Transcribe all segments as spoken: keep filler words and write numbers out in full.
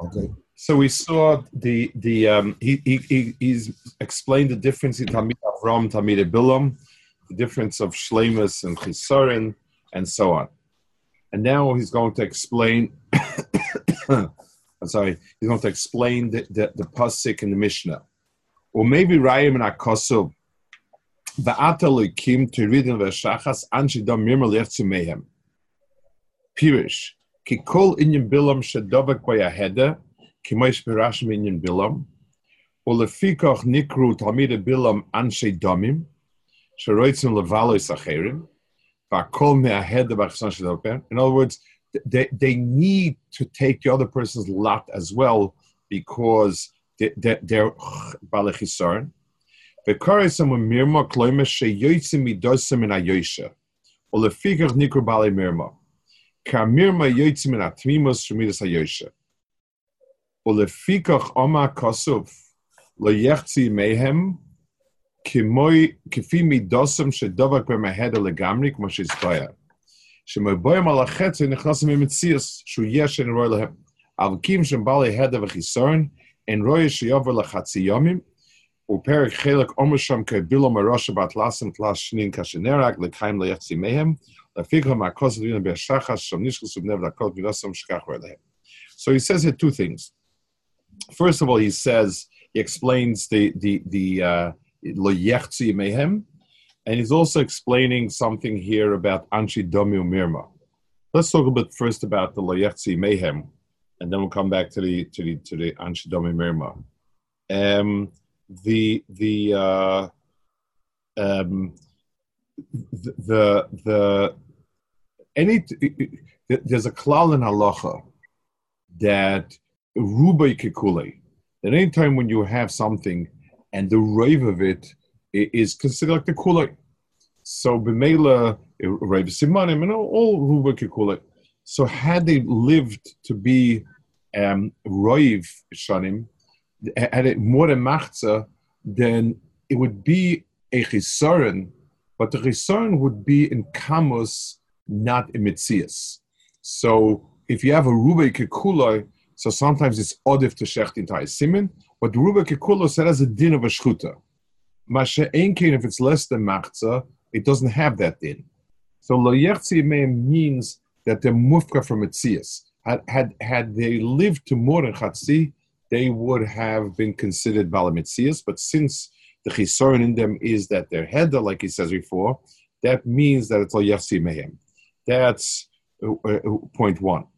Okay. So we saw the the um, he, he he he's explained the difference in Talmid Avram, Talmid Bilam, the difference of Shleimus and Chisaron, and so on. And now he's going to explain. I'm sorry. He's going to explain the the, the pasuk in the Mishnah, or maybe Rayim and Akosub. Va'ata loikim tiridin v'shachas anshidam mirma lertzu mehem. Pirish ki kol inyan bilam shedavak bayaheda kimoish pirashim inyan bilam ulefikach nikru talmidei bilam anshe damim sheroitzim levalois acherim va'kol me'aheda b'achsan shedavak. In other words, they they need to take the other person's lot as well because they, they, they're balechisaron. V'karesam u'mirma kloimesh sheyoitzim midosim min hayoisha ulefikach nikru balei mirma. Kamirma yotzim min atmimos shemidas hayosha. Ulefikach oma kasuf lo yechzi mehem kimoi kifi midosam shedavak b'maheda legamri kmo shizbaya. Shemoboyim al hachetz nechnasim emetzias shu yesh en roy lehem avkim shem bali heda v'chisaron en roy sheyover lachatzi yomim uperik chelak omersham kebilam arosha batlasim tlas shnin kashenerak lekhaim lo yechzi mehem. So he says here two things. First of all, he says he explains the the the lo yechzi mehem, and he's also explaining something here about anshi domi umirma. Let's talk a bit first about the lo yechzi mehem, and then we'll come back to the to the to the anshi domi umirma. Um, the the uh, um, the the, the Any, there's a klal in halacha that rubai kekule, that any time when you have something and the rave of it is considered like the kule. So b'meila rave simanim and all rubai kekule. So had they lived to be um, rave shanim, had it more than machza, then it would be a chisaron, but the chisaron would be in kamos, not in mitzias. So if you have a rubai kekuloi, so sometimes it's odif to shecht entire simin, but the rubai kekuloi said as a din of a shchuta. Masha einkein, if it's less than machza, it doesn't have that din. So lo yechzi meim means that they're mufka from mitzias. Had, had had they lived to more than chatzi, they would have been considered bala mitzias. But since the chisaron in them is that they're header, like he says before, that means that it's lo yechzi meim. That's uh, uh, point one.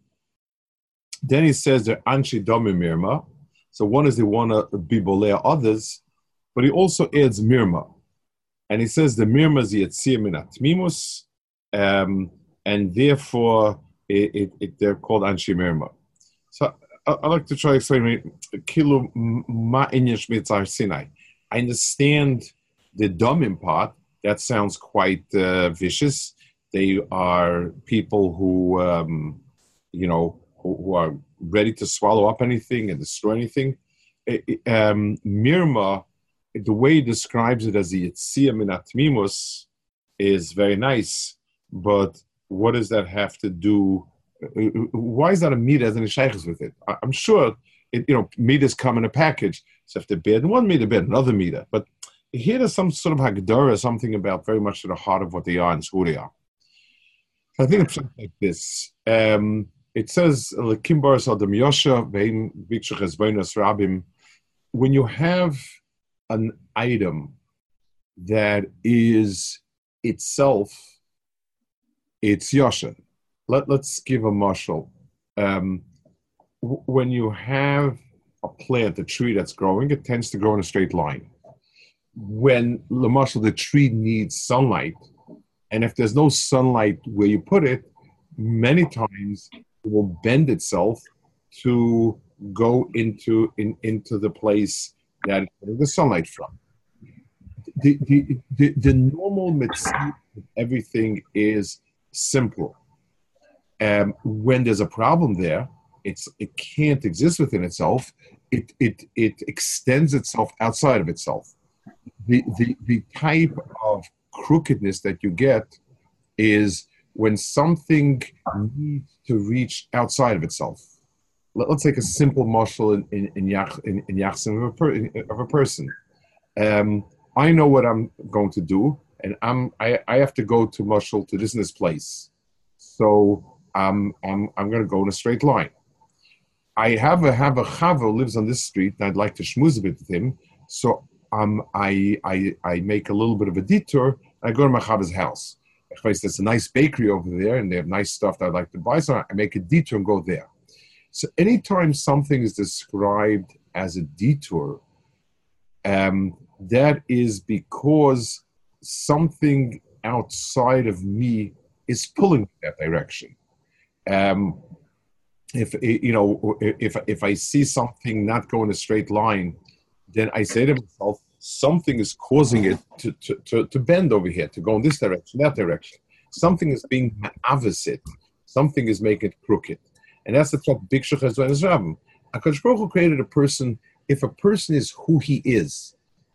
Then he says they're anshi domi mirma. So one is they want to be bolea others, but he also adds mirma. And he says the mirma is yetzir min atmimus, um, and therefore it, it, it, they're called anshi mirma. So I, I like to try to explain kilu ma inyash mitzar sinai. I understand the domim part. That sounds quite uh, vicious. They are people who, um, you know, who, who are ready to swallow up anything and destroy anything. Um, Mirma, the way he describes it as the Yitzia min atmimus is very nice, but what does that have to do? Why is that a meat as any shaykhs with it? I'm sure, it, you know, meat come in a package. So if they're bad, one meat, bad, another meat. But here there's some sort of hagdara, something about very much to the heart of what they are and who they are. I think it's something like this. Um, it says, when you have an item that is itself, it's yosha. Let, let's give a mashal. Um, w- when you have a plant, a tree that's growing, it tends to grow in a straight line. When the mashal, the tree needs sunlight, and if there's no sunlight where you put it, many times it will bend itself to go into in, into the place that it's getting the sunlight from. The, the, the, the normal mitzvah of everything is simple. Um, when there's a problem there, it's it can't exist within itself. It it it extends itself outside of itself. The the the type of crookedness that you get is when something needs to reach outside of itself. let, us take a simple marshal in in in, yach, in, in yachsim of a, per, of a person. Um, I know what I'm going to do, and I'm I, I have to go to marshal to this and this place. So um, I'm I'm going to go in a straight line. I have a have a chava who lives on this street, and I'd like to schmooze a bit with him. So um, I I I make a little bit of a detour. I go to my chava's house. There's a nice bakery over there, and they have nice stuff that I'd like to buy. So I make a detour and go there. So anytime something is described as a detour, um, that is because something outside of me is pulling in that direction. Um, if you know, if if I see something not go in a straight line, then I say to myself, something is causing it to, to, to, to bend over here, to go in this direction, that direction. Something is being opposite. Something is making it crooked. And that's the top big shech as well as Rabbim. HaKadosh Baruch Hu created a person, if a person is who he is,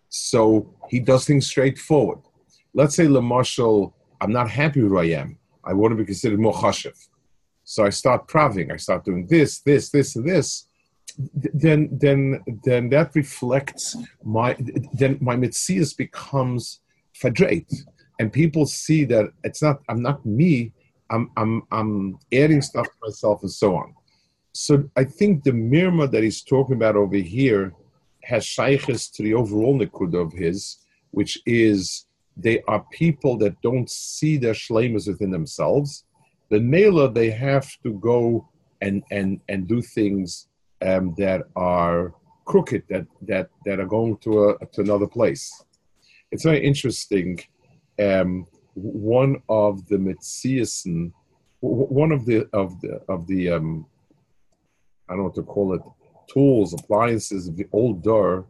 so he does things straightforward. Let's say, Lamashal, I'm not happy with who I am. I want to be considered more chashiv. So I start praving, I start doing this, this, this, and this. Then, then, then that reflects my. Then my mitzias becomes fadrate, and people see that it's not. I'm not me. I'm, I'm, I'm adding stuff to myself, and so on. So I think the mirma that he's talking about over here has shaykhs to the overall nikud of his, which is they are people that don't see their shleimus within themselves. The mela, they have to go and and and do things. Um, that are crooked, that that that are going to a, to another place. It's very interesting. Um, one of the Metziasen, one of the of the of the um, I don't know what to call it, tools, appliances of the old door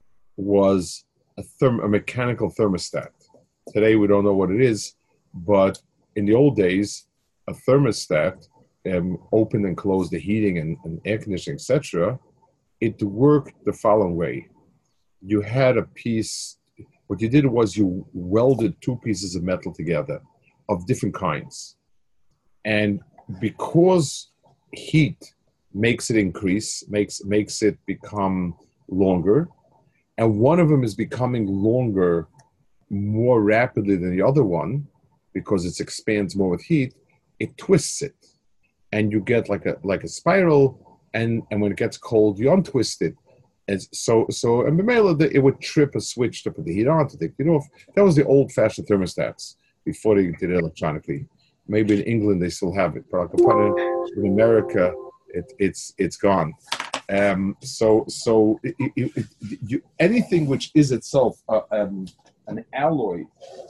was a therm a mechanical thermostat. Today we don't know what it is, but in the old days, a thermostat. Um, open and close the heating and, and air conditioning, et cetera, it worked the following way. You had a piece, what you did was you welded two pieces of metal together of different kinds. And because heat makes it increase, makes makes it become longer, and one of them is becoming longer more rapidly than the other one, because it expands more with heat, it twists it. And you get like a like a spiral, and, and when it gets cold, you untwist it. And so so and it would trip a switch to put the heat on, to take it off. That was the old-fashioned thermostats before they did it electronically. Maybe in England they still have it, but in America it, it's it's gone. Um, so so it, it, it, you, anything which is itself uh, um, an alloy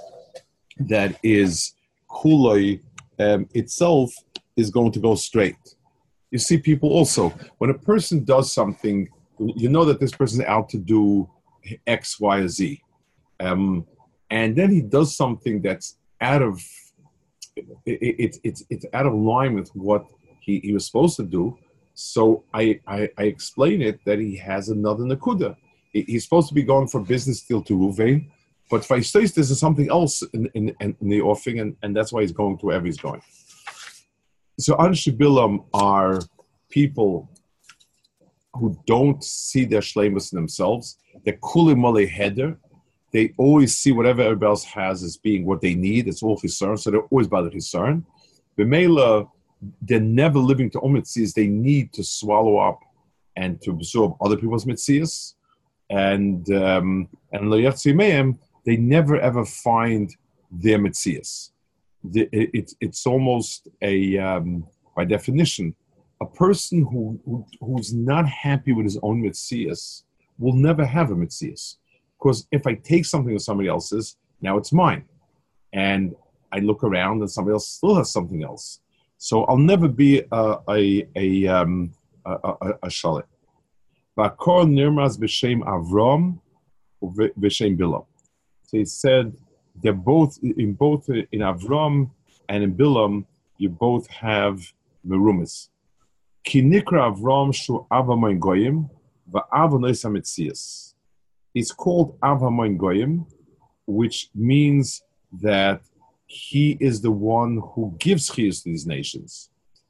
that is kuloi um, itself. Is going to go straight. You see people also, when a person does something, you know that this person is out to do X, Y, or Z. Um, and then he does something that's out of, it, it, it's it's out of line with what he, he was supposed to do. So I, I, I explain it that he has another nakuda. He, he's supposed to be going from business deal to Ruvain, but Vaistais, this is something else in, in, in the offing, and, and that's why he's going to wherever he's going. So Anshe Bilam are people who don't see their shleimus in themselves. They're kuli mole heder. They always see whatever everybody else has as being what they need. It's all hisarn, so they're always by the hisarn. B'meila, they're never living to own mitzias. They need to swallow up and to absorb other people's mitzias. And um, and lo yatsi mehem, they never ever find their mitzias. The, it, it's almost a, um, by definition, a person who, who who's not happy with his own mitzias will never have a mitzias. Because if I take something of somebody else's, now it's mine. And I look around and somebody else still has something else. So I'll never be a, a, a, um, a, a, a shalit. V'akor nirmaz b'shem Avram v'shem Bilam. So he said, they're both in both in Avram and in Bilam. You both have merumas. Ki nikra Avram shu Avamoin Goyim va'avonois hametzias. It's called Avamoin Goyim, which means that he is the one who gives chiyus to these nations.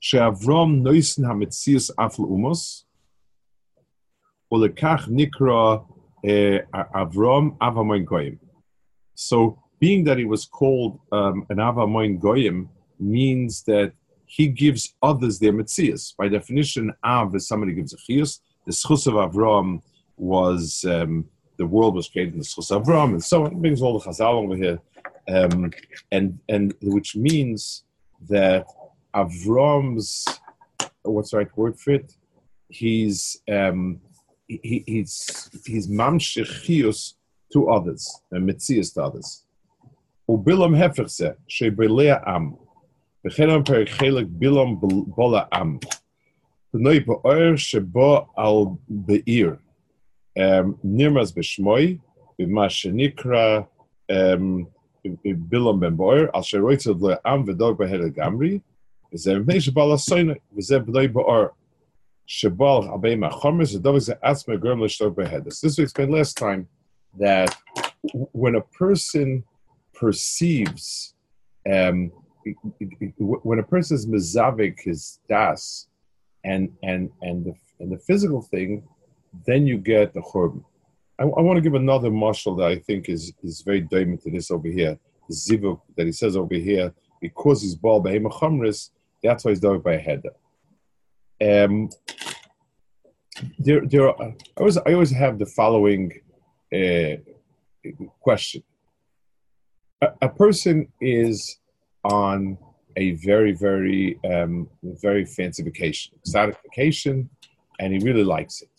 She'Avram noisen hametzius afl umos, ulekach nikra Avram Avamoin Goyim. So, being that he was called um, an Avamoin Goyim means that he gives others their metzius. By definition, Av is somebody who gives a chiyus. The schus of Avram was um, the world was created in the schus of Avram, and so on. It brings all the Chazal over here, um, and and which means that Avram's what's the right word for it? He's um, he, he's he's mamshech chiyus to others and metzius to others. Ubilam hefechse shebelea am. B'chelam perik chelik bilam bola am. B'noi ba'or shebo al be'ir. Nirmaz b'shmoi b'ma shenikra bilam ben ba'or al sheroitzel le am v'dog b'hele gamri v'zeh mei shebal asoyne v'zeh b'noi ba'or shebal abei ma'chomis v'dog v'zeh atzme grom l'shtog b'hedes. This we explained last time that when a person perceives um, when a person is mezavik his das and and and the and the physical thing, then you get the churban. I, I want to give another mashal that I think is is very dominant to this over here. The zivuk that he says over here, because he's bald by hemachamris, that's why he's done by a head. Um, there there are, I always I always have the following uh, question. A, a person is on a very, very, um, very fancy vacation, exotic vacation, and he really likes it.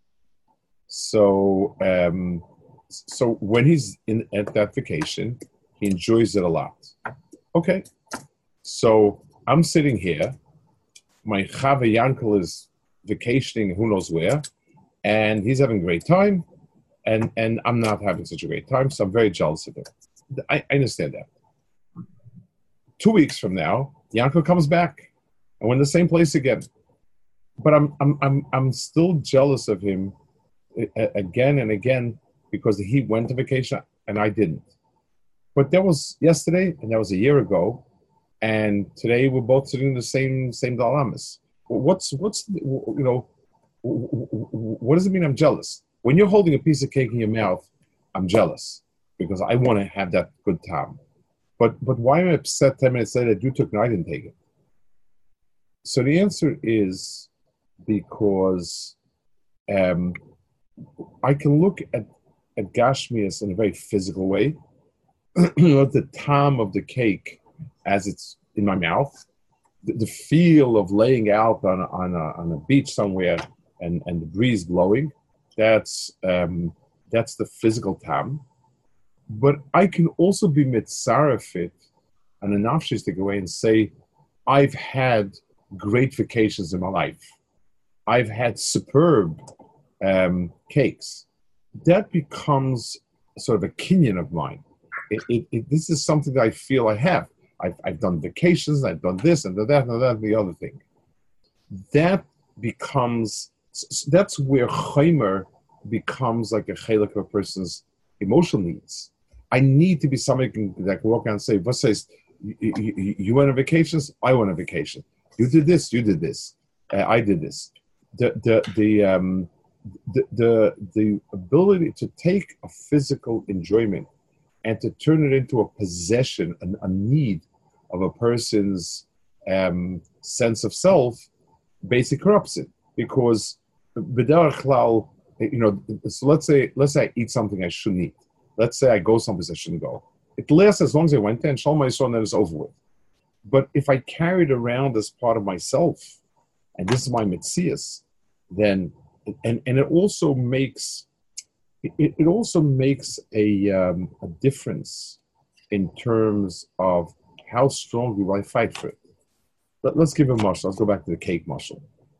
So, um, so when he's in at that vacation, he enjoys it a lot. Okay, so I'm sitting here. My Chava Yankel is vacationing, who knows where, and he's having a great time, and and I'm not having such a great time, so I'm very jealous of him. I, I understand that. Two weeks from now, Yanko comes back, and we're in the same place again. But I'm I'm I'm I'm still jealous of him again and again because he went to vacation and I didn't. But that was yesterday, and that was a year ago, and today we're both sitting in the same same dalamas. What's what's you know what does it mean? I'm jealous. When you're holding a piece of cake in your mouth, I'm jealous because I want to have that good time. But but why am I upset ten minutes later that you took and I didn't take it? So the answer is because um, I can look at, at Gashmias in a very physical way. You know, the time of the cake as it's in my mouth, the, the feel of laying out on a, on a, on a beach somewhere and, and the breeze blowing, that's um, that's the physical time. But I can also be mitzarefit and a nafshis away and say, I've had great vacations in my life. I've had superb um, cakes. That becomes sort of a kinyan of mine. It, it, it, this is something that I feel I have. I've, I've done vacations, I've done this and that and that and the other thing. That becomes, that's where chaymer becomes like a chelik of a person's emotional needs. I need to be somebody can, that can walk out and say, what says, you, you, you went on vacations, I went on vacation. You did this, you did this, uh, I did this. The the the um the, the the ability to take a physical enjoyment and to turn it into a possession, a, a need of a person's um, sense of self, basically corrupts it. Because b'derech klal, you know, so let's say let's say I eat something I shouldn't eat. Let's say I go someplace I shouldn't go. It lasts as long as I went there, and Shalom Yisrael, and then it's over with. But if I carry it around as part of myself, and this is my mitzias, then and and it also makes it, it also makes a um, a difference in terms of how strongly will I fight for it. But let's give a mashal. Let's go back to the cake mashal.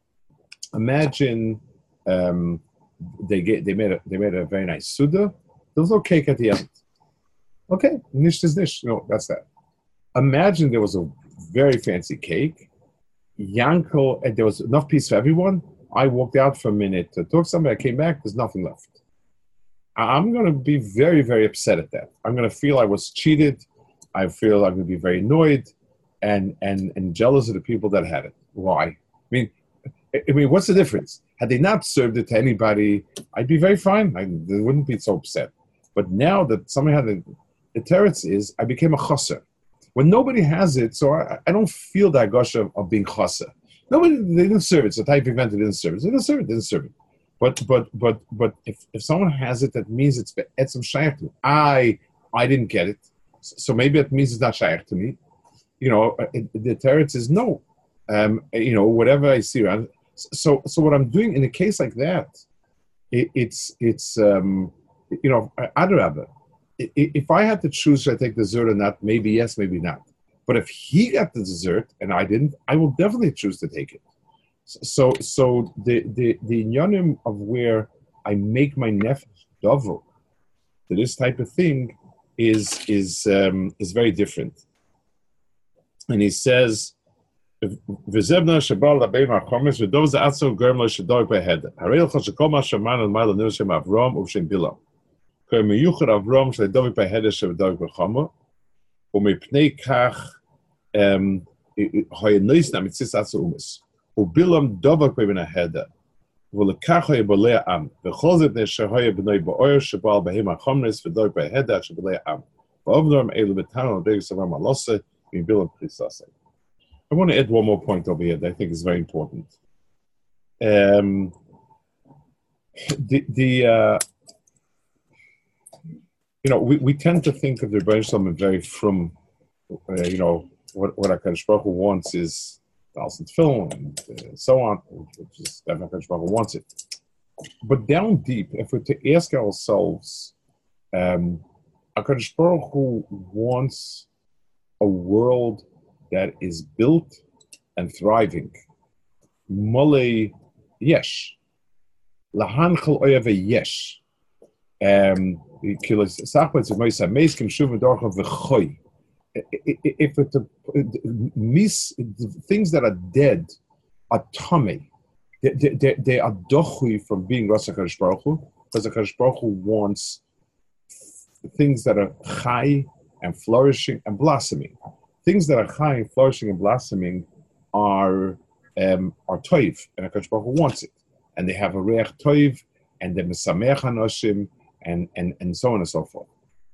Imagine um, they get they made a they made a very nice suda. There was no cake at the end. Okay, nish is nish. You know, that's that. Imagine there was a very fancy cake. Yanko, and there was enough piece for everyone. I walked out for a minute to talk to somebody. I came back. There's nothing left. I'm going to be very, very upset at that. I'm going to feel I was cheated. I feel I'm going to be very annoyed and, and, and jealous of the people that had it. Why? I mean, I mean, what's the difference? Had they not served it to anybody, I'd be very fine. I they wouldn't be so upset. But now that somebody had the, the teretz is, I became a chaser. When nobody has it, so I, I don't feel the agosha of, of being chaser. Nobody, they didn't serve it. It's a type of event they didn't serve it. They didn't serve it. They didn't serve it. But but but but if, if someone has it, that means it's etzem shaykh to me. I I didn't get it, so maybe it means it's not shaykh to me. You know, it, the teretz is no. Um, you know, whatever I see around. So so what I'm doing in a case like that, it, it's it's um, you know, adrabah. If I had to choose, should I take the dessert or not? Maybe yes, maybe not. But if he got the dessert and I didn't, I will definitely choose to take it. So, so the the the inyanim of where I make my nefesh dover to this type of thing is is um, is very different. And he says, "V'zebna shabal labei marchomis v'dov za'atzo germ lo shadog behed. Harei l'chol shekol ma shaman al ma'al nil shem Avram uv'shem Bilam. Kol miyuchad Avram shadog behed shadog bechama u'mipnei kach hayanois na mitzis atzo umis." וبילם דבק בבין ההדה, ולקח היה בלי העם, וכל זאת נשאר בנוי באויר שבעל בהם החומרס ודוי בהדה שבלי העם. ואובנורם אלו בתנו לדרך סבם הלוסה, מבילם פריססה. I want to add one more point over here that I think is very important. Um, the, the uh, you know, we, we tend to think of the Rebbeinu Shalom very from, uh, you know, what, what HaKadosh Baruch Hu wants is thousand film and uh, so on, which is definitely HaKadosh Baruch Hu wants it. But down deep, if we're to ask ourselves, um, HaKadosh Baruch Hu wants a world that is built and thriving. Mole yesh. Lahan chal oyave yesh. Um, if it miss things that are dead are tummy, they, they, they are dochui from being Rasa HaKadosh Baruch Hu, because HaKadosh Baruch Hu wants things that are chai and flourishing and blossoming. Things that are chai and flourishing and blossoming are um, are toiv, and HaKadosh Baruch Hu wants it, and they have a reach toiv, and they mesamech hanoshim, and and and so on and so forth.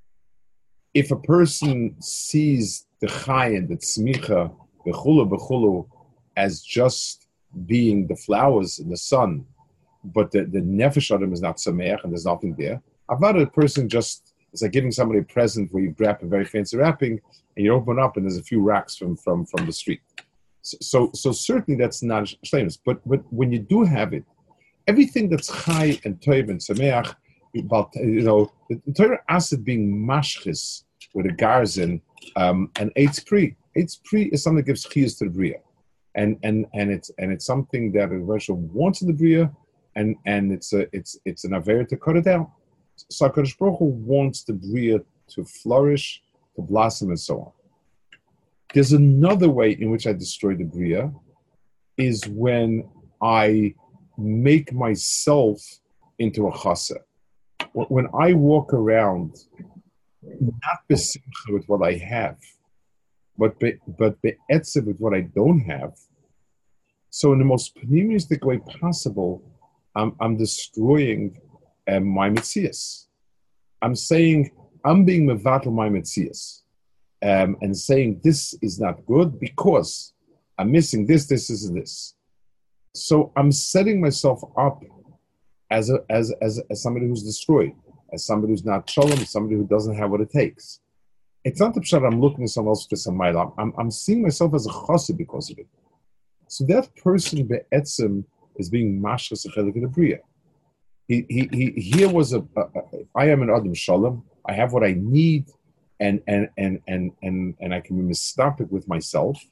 If a person sees the chai and the tzmicha, bechulu bechulu, as just being the flowers in the sun, but the, the nefesh adam is not sameach and there's nothing there, about a person just, it's like giving somebody a present where you grab a very fancy wrapping and you open up and there's a few racks from, from, from the street. So, so, so certainly that's not shleimus. But but when you do have it, everything that's chai and toiv and sameach, about, you know, the, the Torah acid being mashchis with a garzen, um, and eitz pri. Eitz pri is something that gives chiyas to the bria, and and and it's and it's something that a Russia wants in the bria, and and it's a it's it's an aver to cut it down. So HaKadosh Baruch Hu wants the bria to flourish, to blossom, and so on. There's another way in which I destroy the bria, is when I make myself into a chassid. When I walk around, not besimcha with what I have, but be, but be'etzev with what I don't have. So in the most pneumistic way possible, I'm I'm destroying um, my mitzias. I'm saying I'm being mevatel my mitzias, um, and saying this is not good because I'm missing this, this, this, and this. So I'm setting myself up as a as as as somebody who's destroyed, as somebody who's not shalom, as somebody who doesn't have what it takes. It's not the pshat I'm looking at someone else for some mile. I'm I'm seeing myself as a chassid because of it. So that person be'etzem is being mashras achelik in the bria. He he he here was a, a, a I am an adam shalom. I have what I need, and and and and and and I can be mistopic with myself.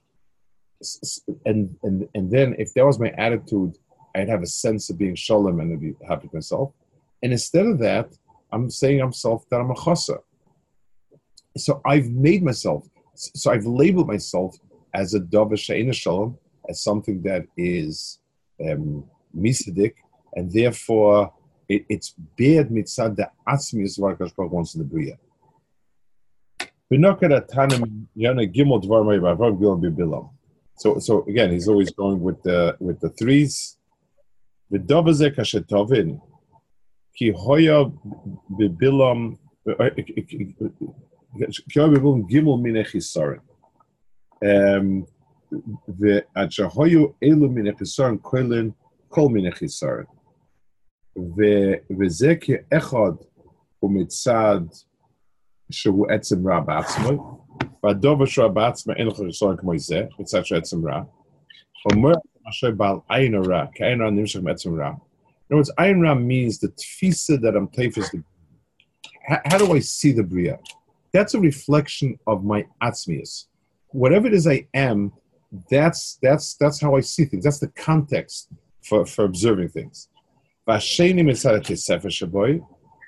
And and and then if that was my attitude, I'd have a sense of being shalom and I'd be happy with myself. And instead of that, I'm saying to myself that I'm a chasa. So I've made myself, so I've labeled myself as a davar she'eina shalom, as something that is um, misadik, and therefore it, it's bad mitzad the atzmi is what HaKadosh Baruch Hu wants in the bria. So, so again, he's always going with the with the threes. The Dovazek Hashetovin, Ki Hoya Bibilam, Gimel Minechisarin. Um, the Achahoyu Elu Minechisarin Koilin Kol Minechisarin. The Vizeki Echad Umitzad Shu Etzim Ra Batzmoy. Vadova Shra Batzma Enoch Chisarin Kmoizeh, et cetera. Etzim Ra. Omer Mashay Bal Ayin Ra, Kayin Ra Nimshach Etzim Ra. In other words, Ayin Ra means the tfisa that I'm taifis. How, how do I see the Bria? That's a reflection of my atzmius. Whatever it is I am, that's that's that's how I see things. That's the context for, for observing things. Vasheni Mitzad Tesefer Shaboy,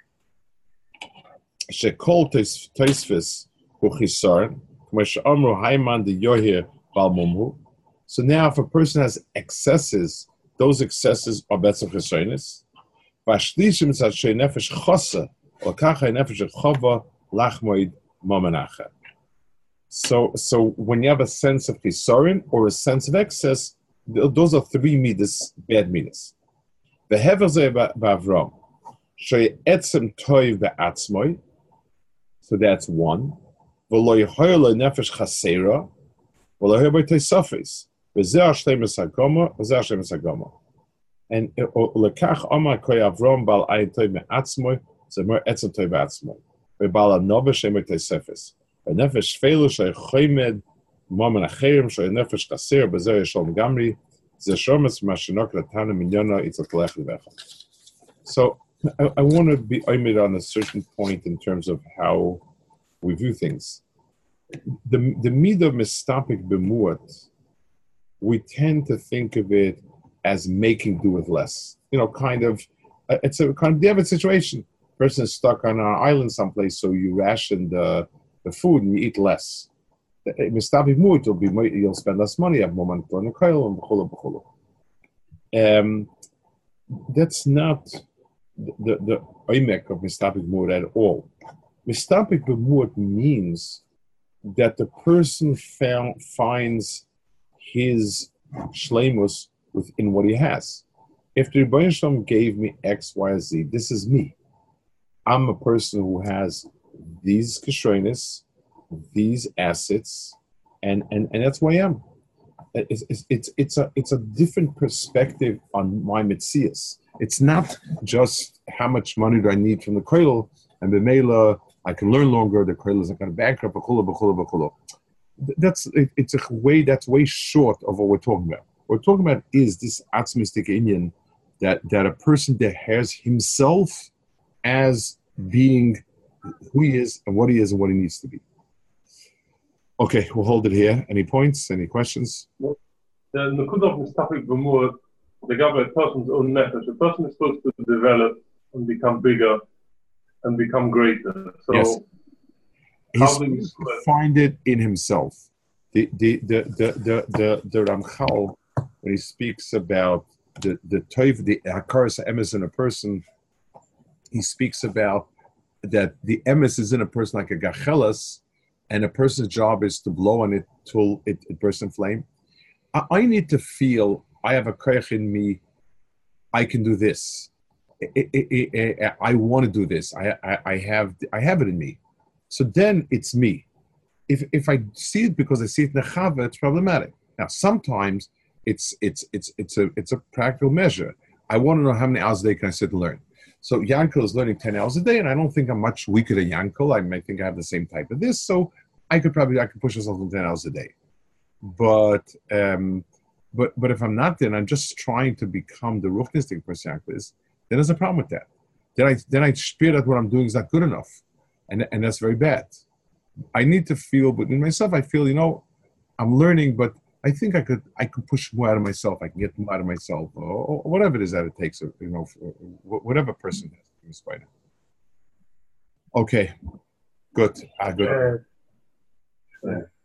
Shekol Teisfis Uchisar, K'mesh Amru Hayman De Yohir Bal Mumhu. So now, if a person has excesses, those excesses are betzim chesonis. Vashlishim tzad shei nefesh chosa, or kacha nefesh chova lachmoid momanacha. So, so when you have a sense of chesorin or a sense of excess, those are three midas, bad midas. The hever zeh ba'avram shei etzem toiv be'atzmoi. So that's one. V'lo yehoyel nefesh chasera, v'lo yehoyel teisafes. And lekach Amar Koy Avram Bal Ayin Toy Me'atzmoy Zemer Etzem Toy Be'atzmoy Ve'Bal Anova Shemer Teisefes Ve'Nefesh Shfeilu Shei Choymed Momen Acherim Shei Nefesh Chaser Bezer Yeshom Gamri Ze Shomes Mashinok Latana Minyona Itzat Lech Levecha. So I, I want to be oimid on a certain point in terms of how we view things. The the midah mistapik b'muat, we tend to think of it as making do with less. You know, kind of, it's a kind of David situation. Person is stuck on an island someplace, so you ration the, the food and you eat less. You'll be you'll spend less money. Have more money on the koil and Um, that's not the the oimek of mistapik muad at all. Mistapik muad means that the person found, finds his shleimus within what he has. If the Rebbeinu Shalom gave me X, Y, Z, this is me. I'm a person who has these kishronis, these assets, and, and, and that's who I am. It's, it's, it's, it's, a, it's a different perspective on my mitzias. It's not just how much money do I need from the koil, and b'meila I can learn longer, the koil isn't going to bankrupt, b'chula, b'chula, b'chula. That's it, it's a way that's way short of what we're talking about. What we're talking about is this atzmistic Indian that that a person that has himself as being who he is and what he is and what he needs to be. Okay, we'll hold it here. Any points? Any questions? The Nakudah of Mistapik B'muad, they got a person's own nefesh. A person is supposed to develop and become bigger and become greater. So. Yes. He's supposed to find it in himself. The the the the the the, the Ramchal, when he speaks about the the toiv, the hakaras emes in a person, he speaks about that the emes is in a person like a gachelas, and a person's job is to blow on it till it, it bursts in flame. I, I need to feel I have a koich in me. I can do this. I, I, I, I want to do this. I, I I have I have it in me. So then it's me. If if I see it because I see it nechava, it's problematic. Now sometimes it's it's it's it's a it's a practical measure. I want to know how many hours a day can I sit and learn. So Yankel is learning ten hours a day, and I don't think I'm much weaker than Yankel. I may think I have the same type of this, so I could probably I could push myself to ten hours a day. But um, but but if I'm not, then I'm just trying to become the ruchnistic person Yankel is. Then there's a problem with that. Then I then I fear that what I'm doing is not good enough. And, and that's very bad. I need to feel, but in myself, I feel, you know, I'm learning, but I think I could I could push more out of myself. I can get more out of myself, or, or whatever it is that it takes, you know, whatever person has. Okay, good. Ah, good. Uh, uh,